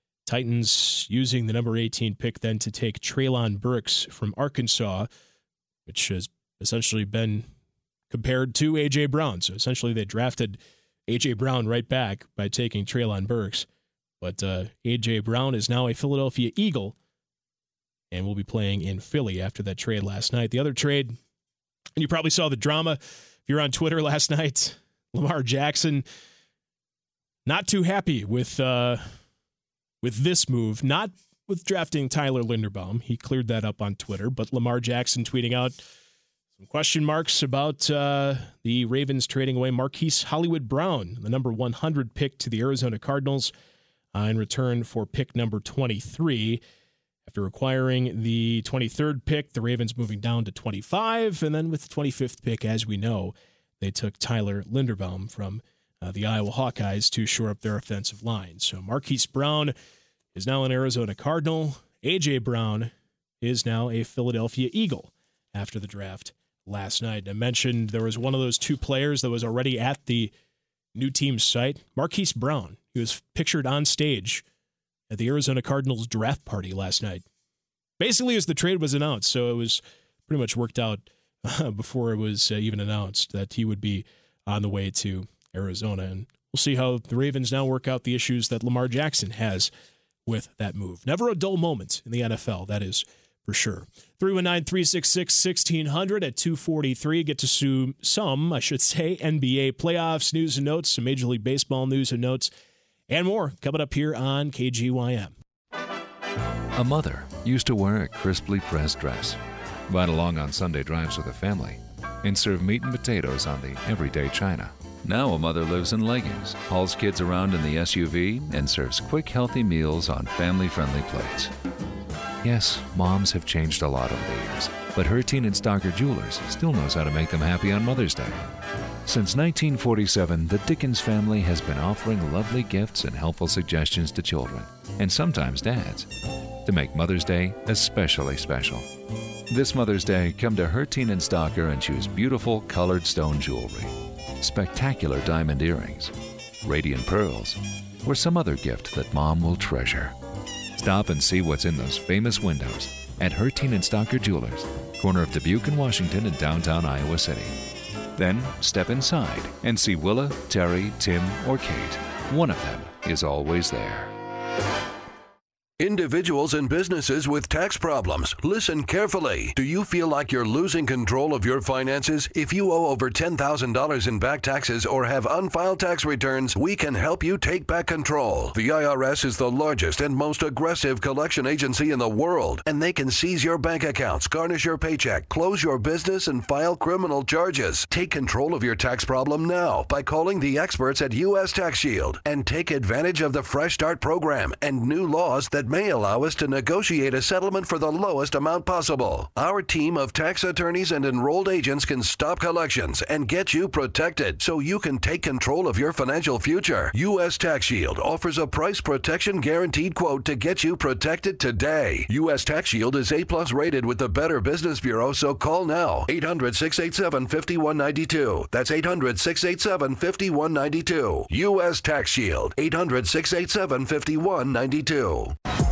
Titans using the number eighteen pick then to take Treylon Burks from Arkansas, which has essentially been compared to A J. Brown. So essentially they drafted A J. Brown right back by taking Treylon Burks. But uh, A J. Brown is now a Philadelphia Eagle and will be playing in Philly after that trade last night. The other trade, and you probably saw the drama if you're on Twitter last night, Lamar Jackson not too happy with uh, with this move, not with drafting Tyler Linderbaum. He cleared that up on Twitter, but Lamar Jackson tweeting out some question marks about uh, the Ravens trading away Marquise Hollywood Brown, the number one hundred pick to the Arizona Cardinals, uh, in return for pick number twenty-three. After acquiring the twenty-third pick, the Ravens moving down to twenty-five, and then with the twenty-fifth pick, as we know, they took Tyler Linderbaum from uh, the Iowa Hawkeyes to shore up their offensive line. So Marquise Brown is now an Arizona Cardinal. A J. Brown is now a Philadelphia Eagle after the draft last night. I mentioned there was one of those two players that was already at the new team's site, Marquise Brown. He was pictured on stage at the Arizona Cardinals draft party last night, basically as the trade was announced. So it was pretty much worked out uh, before it was uh, even announced that he would be on the way to Arizona. And we'll see how the Ravens now work out the issues that Lamar Jackson has with that move. Never a dull moment in the N F L, that is for sure. three one nine, three six six, one six zero zero at two forty-three. Get to some, some, I should say, N B A playoffs, news and notes, some Major League Baseball news and notes, and more coming up here on K G Y M. A mother used to wear a crisply pressed dress, ride along on Sunday drives with her family, and serve meat and potatoes on the everyday china. Now a mother lives in leggings, hauls kids around in the S U V, and serves quick, healthy meals on family-friendly plates. Yes, moms have changed a lot over the years, but Herteen and Stocker Jewelers still knows how to make them happy on Mother's Day. Since nineteen forty-seven, the Dickens family has been offering lovely gifts and helpful suggestions to children, and sometimes dads, to make Mother's Day especially special. This Mother's Day, come to Herteen and Stocker and choose beautiful colored stone jewelry, spectacular diamond earrings, radiant pearls, or some other gift that Mom will treasure. Stop and see what's in those famous windows at Herteen and Stalker Jewelers, corner of Dubuque and Washington in downtown Iowa City. Then step inside and see Willa, Terry, Tim, or Kate. One of them is always there. Individuals and businesses with tax problems, listen carefully. Do you feel like you're losing control of your finances? If you owe over ten thousand dollars in back taxes or have unfiled tax returns, we can help you take back control. The I R S is the largest and most aggressive collection agency in the world, and they can seize your bank accounts, garnish your paycheck, close your business, and file criminal charges. Take control of your tax problem now by calling the experts at U S Tax Shield and take advantage of the Fresh Start program and new laws that may allow us to negotiate a settlement for the lowest amount possible. Our team of tax attorneys and enrolled agents can stop collections and get you protected so you can take control of your financial future. U S Tax Shield offers a price protection guaranteed quote to get you protected today. U S Tax Shield is A plus rated with the Better Business Bureau, so call now. eight hundred, six eight seven, five one nine two. That's eight hundred, six eight seven, five one nine two. U S Tax Shield. eight hundred, six eight seven, five one nine two.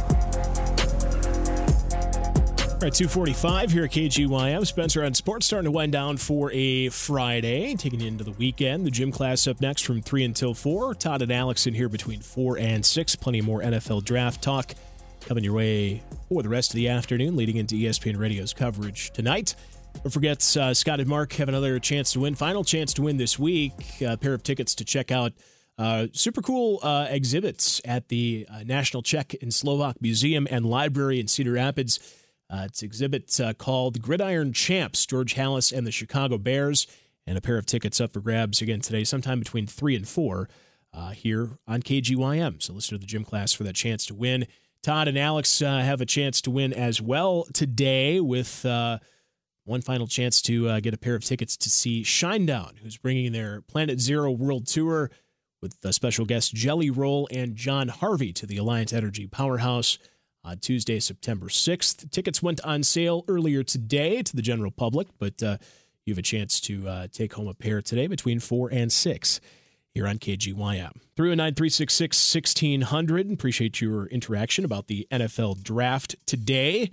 All right, two forty-five here at K G Y M. Spencer on Sports, starting to wind down for a Friday, taking you into the weekend. The gym class up next from three until four. Todd and Alex in here between four and six. Plenty more N F L draft talk coming your way for the rest of the afternoon, leading into E S P N Radio's coverage tonight. Don't forget, uh, Scott and Mark have another chance to win. Final chance to win this week. A pair of tickets to check out uh, super cool uh, exhibits at the uh, National Czech and Slovak Museum and Library in Cedar Rapids. Uh, it's an exhibit uh, called Gridiron Champs, George Halas and the Chicago Bears, and a pair of tickets up for grabs again today, sometime between three and four uh, here on K G Y M. So listen to the gym class for that chance to win. Todd and Alex uh, have a chance to win as well today with uh, one final chance to uh, get a pair of tickets to see Shinedown, who's bringing their Planet Zero World Tour with uh, special guests Jelly Roll and John Harvey to the Alliance Energy Powerhouse on Tuesday, September sixth. Tickets went on sale earlier today to the general public, but uh, you have a chance to uh, take home a pair today between four and six here on K G Y M. three oh nine, three six six, one six hundred. Appreciate your interaction about the N F L draft today.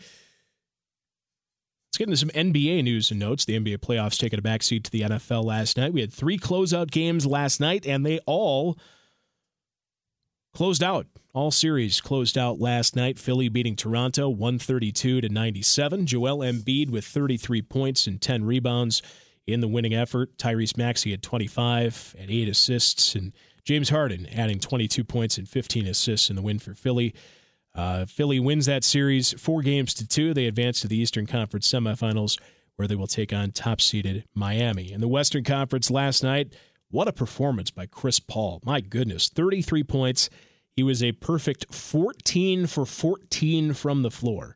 Let's get into some N B A news and notes. The N B A playoffs taking a backseat to the N F L last night. We had three closeout games last night, and they all closed out. All series closed out last night. Philly beating Toronto one thirty-two to ninety-seven. Joel Embiid with thirty-three points and ten rebounds in the winning effort. Tyrese Maxey had twenty-five and eight assists, and James Harden adding twenty-two points and fifteen assists in the win for Philly. Uh, Philly wins that series four games to two. They advance to the Eastern Conference semifinals, where they will take on top-seeded Miami. In the Western Conference last night, what a performance by Chris Paul. My goodness, thirty-three points. He was a perfect fourteen for fourteen from the floor.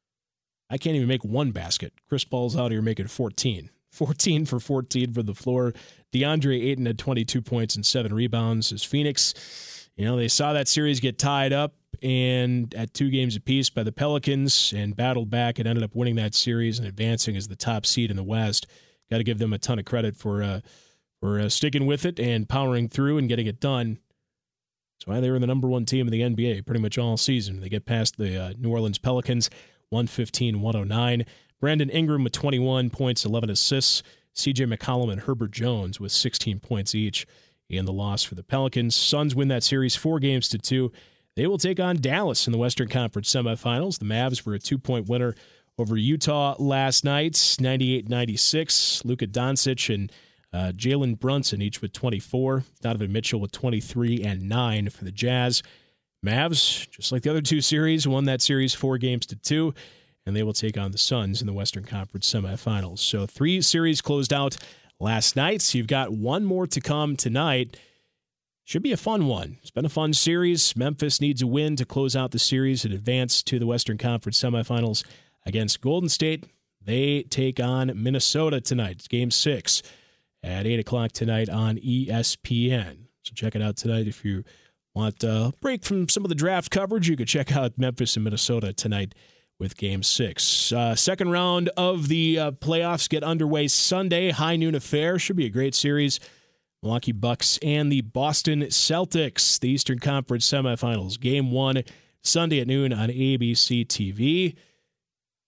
I can't even make one basket. Chris Paul's out here making fourteen. fourteen for fourteen from the floor. DeAndre Ayton had twenty-two points and seven rebounds. As Phoenix, you know, they saw that series get tied up and at two games apiece by the Pelicans and battled back and ended up winning that series and advancing as the top seed in the West. Got to give them a ton of credit for uh, for uh, sticking with it and powering through and getting it done. That's why they were the number one team in the N B A pretty much all season. They get past the uh, New Orleans Pelicans, one fifteen to one oh nine. Brandon Ingram with twenty-one points, eleven assists. C J McCollum and Herbert Jones with sixteen points each in the loss for the Pelicans. Suns win that series four games to two. They will take on Dallas in the Western Conference semifinals. The Mavs were a two-point winner over Utah last night, ninety-eight ninety-six. Luka Doncic and Uh, Jalen Brunson each with twenty-four. Donovan Mitchell with twenty-three and nine for the Jazz. Mavs, just like the other two series, won that series four games to two, and they will take on the Suns in the Western Conference semifinals. So three series closed out last night. So you've got one more to come tonight. Should be a fun one. It's been a fun series. Memphis needs a win to close out the series and advance to the Western Conference semifinals against Golden State. They take on Minnesota tonight. It's game six at eight o'clock tonight on E S P N. So check it out tonight. If you want a break from some of the draft coverage, you could check out Memphis and Minnesota tonight with Game six. Uh, second round of the uh, playoffs get underway Sunday. High noon affair. Should be a great series. Milwaukee Bucks and the Boston Celtics. The Eastern Conference semifinals. Game one Sunday at noon on A B C T V.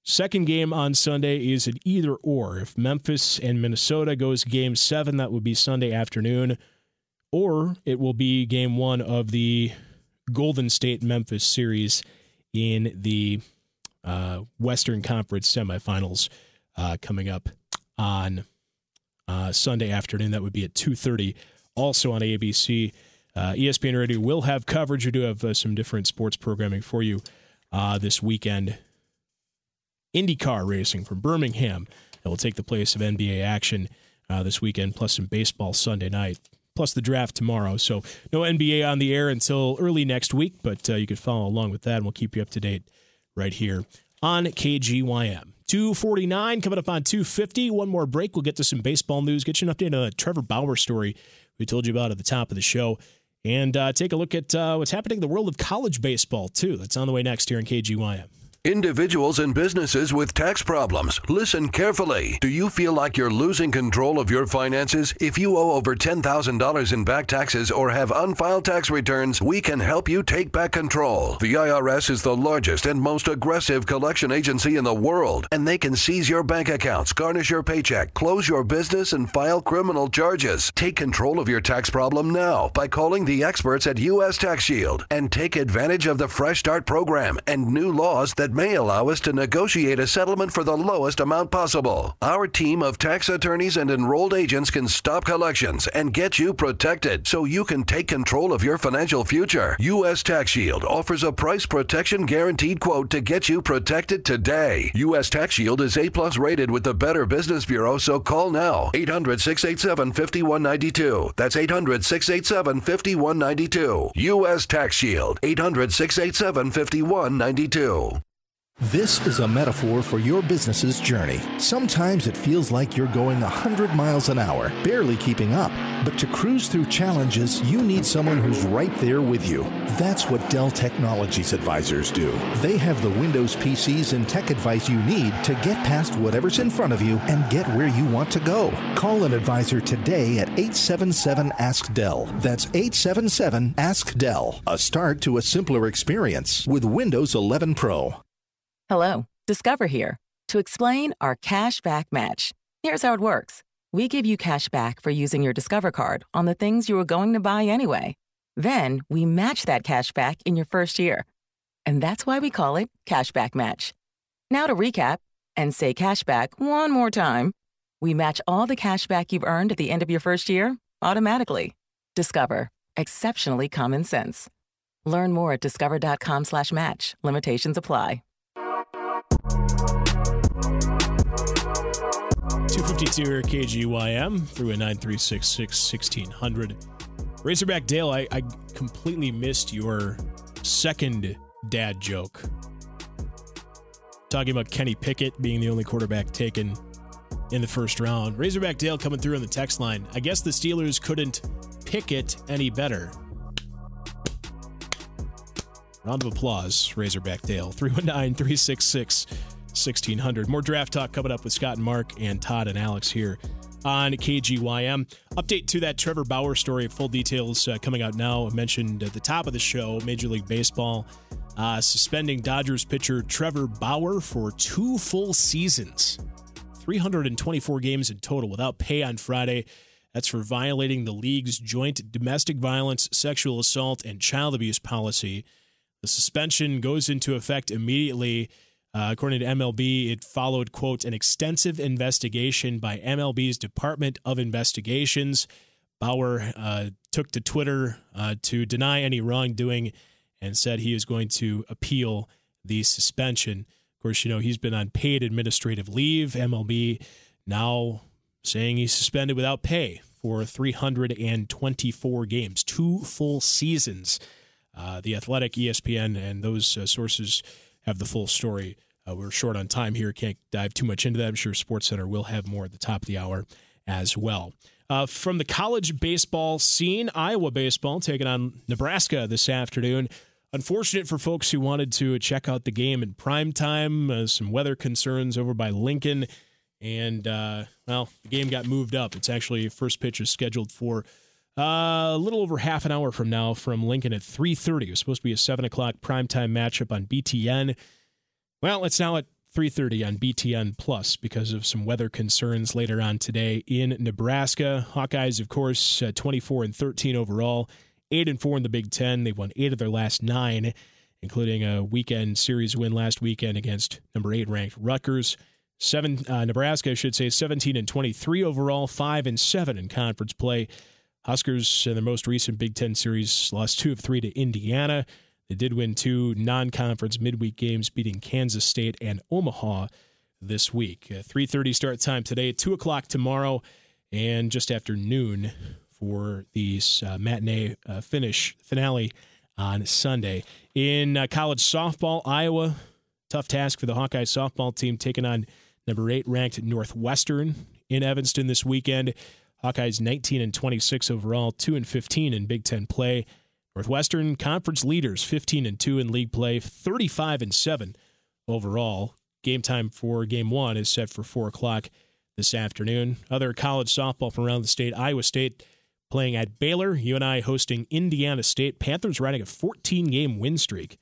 Second game on Sunday is an either or. If Memphis and Minnesota goes game seven, that would be Sunday afternoon. Or it will be game one of the Golden State-Memphis series in the uh, Western Conference semifinals uh, coming up on uh, Sunday afternoon. That would be at two thirty, also on A B C. Uh, E S P N Radio will have coverage. We do have uh, some different sports programming for you uh, this weekend. IndyCar racing from Birmingham that will take the place of N B A action uh, this weekend, plus some baseball Sunday night, plus the draft tomorrow. So no N B A on the air until early next week, but uh, you can follow along with that, and we'll keep you up to date right here on K G Y M. two forty-nine coming up on two fifty. One more break. We'll get to some baseball news, get you an update on the Trevor Bauer story we told you about at the top of the show, and uh, take a look at uh, what's happening in the world of college baseball, too. That's on the way next here on K G Y M. Individuals and businesses with tax problems, listen carefully. Do you feel like you're losing control of your finances? If you owe over ten thousand dollars in back taxes or have unfiled tax returns, we can help you take back control. The I R S is the largest and most aggressive collection agency in the world, and they can seize your bank accounts, garnish your paycheck, close your business, and file criminal charges. Take control of your tax problem now by calling the experts at U S Tax Shield and take advantage of the Fresh Start program and new laws that may allow us to negotiate a settlement for the lowest amount possible. Our team of tax attorneys and enrolled agents can stop collections and get you protected so you can take control of your financial future. U S Tax Shield offers a price protection guaranteed quote to get you protected today. U S Tax Shield is A plus rated with the Better Business Bureau, so call now. eight hundred, six eight seven, five one nine two. That's eight hundred, six eight seven, five one nine two. U S Tax Shield. eight hundred, six eight seven, five one nine two. This is a metaphor for your business's journey. Sometimes it feels like you're going one hundred miles an hour, barely keeping up. But to cruise through challenges, you need someone who's right there with you. That's what Dell Technologies advisors do. They have the Windows P Cs and tech advice you need to get past whatever's in front of you and get where you want to go. Call an advisor today at eight seven seven, ask Dell. That's eight seven seven, ask Dell. A start to a simpler experience with Windows eleven Pro. Hello, Discover here to explain our cash back match. Here's how it works. We give you cash back for using your Discover card on the things you were going to buy anyway. Then we match that cash back in your first year. And that's why we call it Cashback Match. Now to recap and say cashback one more time. We match all the cash back you've earned at the end of your first year automatically. Discover. Exceptionally common sense. Learn more at discover.com slash match. Limitations apply. two fifty-two here at K G Y M through a nine three six six, sixteen hundred. Razorback Dale, I, I completely missed your second dad joke. Talking about Kenny Pickett being the only quarterback taken in the first round. Razorback Dale coming through on the text line. I guess the Steelers couldn't pick it any better. Round of applause, Razorback Dale. three one nine, three six six, sixteen hundred. More draft talk coming up with Scott and Mark and Todd and Alex here on K G Y M. Update to that Trevor Bauer story. Full details uh, coming out now. I mentioned at the top of the show, Major League Baseball uh, suspending Dodgers pitcher Trevor Bauer for two full seasons. three hundred twenty-four games in total without pay on Friday. That's for violating the league's joint domestic violence, sexual assault, and child abuse policy. The suspension goes into effect immediately. Uh, according to M L B, it followed, quote, an extensive investigation by M L B's Department of Investigations. Bauer uh, took to Twitter uh, to deny any wrongdoing and said he is going to appeal the suspension. Of course, you know, he's been on paid administrative leave. M L B now saying he's suspended without pay for three hundred twenty-four games, two full seasons. Uh, the Athletic, E S P N, and those uh, sources have the full story. Uh, we're short on time here. Can't dive too much into that. I'm sure SportsCenter will have more at the top of the hour as well. Uh, from the college baseball scene, Iowa baseball taking on Nebraska this afternoon. Unfortunate for folks who wanted to check out the game in prime time. Uh, some weather concerns over by Lincoln. And, uh, well, the game got moved up. It's actually first pitch is scheduled for Uh, a little over half an hour from now from Lincoln at three thirty. It was supposed to be a seven o'clock primetime matchup on B T N. Well, it's now at three thirty on B T N Plus because of some weather concerns later on today in Nebraska. Hawkeyes, of course, uh, twenty-four and thirteen overall, eight and four in the Big Ten. They've won eight of their last nine, including a weekend series win last weekend against number eight ranked Rutgers. Seven uh, Nebraska, I should say, seventeen and twenty-three overall, five and seven in conference play. Huskers in their most recent Big Ten series lost two of three to Indiana. They did win two non-conference midweek games, beating Kansas State and Omaha this week. Uh, three thirty start time today, two o'clock tomorrow, and just after noon for the uh, matinee uh, finish finale on Sunday. In uh, college softball, Iowa, tough task for the Hawkeye softball team, taking on number eight ranked Northwestern in Evanston this weekend. Hawkeyes nineteen and twenty-six overall, two and fifteen in Big Ten play. Northwestern conference leaders, fifteen and two in league play, thirty-five and seven overall. Game time for game one is set for four o'clock this afternoon. Other college softball from around the state, Iowa State playing at Baylor, U N I hosting Indiana State. Panthers riding a fourteen-game win streak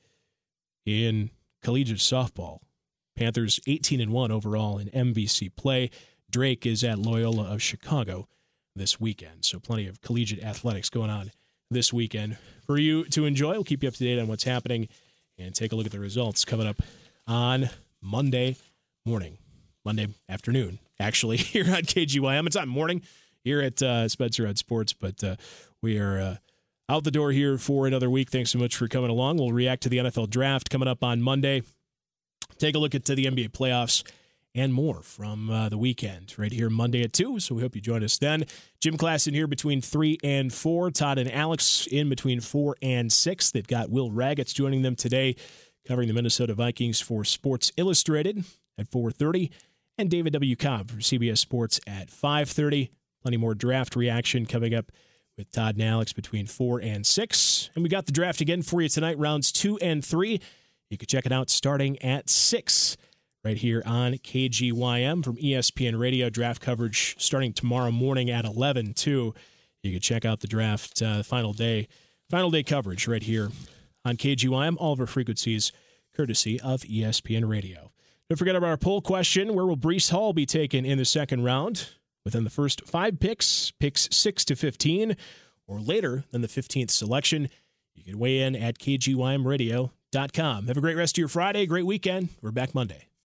in collegiate softball. Panthers eighteen and one overall in M V C play. Drake is at Loyola of Chicago this weekend, so plenty of collegiate athletics going on this weekend for you to enjoy. We'll keep you up to date on what's happening and take a look at the results coming up on Monday morning, Monday afternoon, actually, here on K G Y M. It's not morning here at uh, Spencer on Sports, but uh, we are uh, out the door here for another week. Thanks so much for coming along. We'll react to the N F L draft coming up on Monday, take a look at the N B A playoffs, and more from uh, the weekend right here Monday at two. So we hope you join us then. Gym class in here between three and four. Todd and Alex in between four and six. They've got Will Ragatz joining them today, covering the Minnesota Vikings for Sports Illustrated at four thirty. And David W. Cobb for C B S Sports at five thirty. Plenty more draft reaction coming up with Todd and Alex between four and six. And we got the draft again for you tonight, rounds two and three. You can check it out starting at six. Right here on K G Y M from E S P N Radio. Draft coverage starting tomorrow morning at eleven, too. You can check out the draft uh, final day final day coverage right here on K G Y M. All of our frequencies courtesy of E S P N Radio. Don't forget about our poll question. Where will Breece Hall be taken in the second round? Within the first five picks, picks six to fifteen, or later than the fifteenth selection. You can weigh in at K G Y M radio dot com. Have a great rest of your Friday, great weekend. We're back Monday.